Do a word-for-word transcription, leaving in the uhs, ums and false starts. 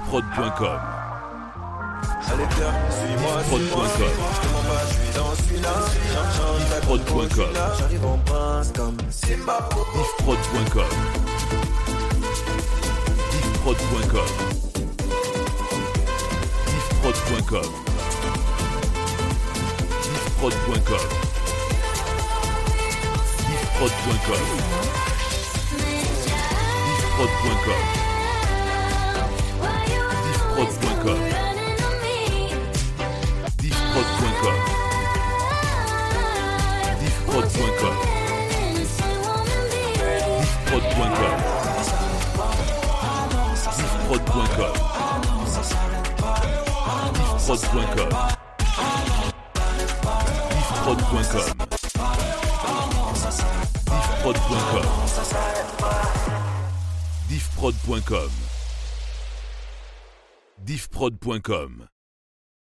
diffprod point com. Allez viens, suis-moi, suis-moi, suis-moi, je te mens pas, je suis dans celui-là. diffprod point com. J'arrive en prince comme Simba. diffprod point com. diffprod point com. diffprod point com. diffprod point com. diffprod point com. diffprod point com. diffprod point com. diffprod point com. diffprod point com. diffprod point com. diffprod point com. diffprod point com. diffprod point com. diffprod point com. diffprod point com. diffprod point com.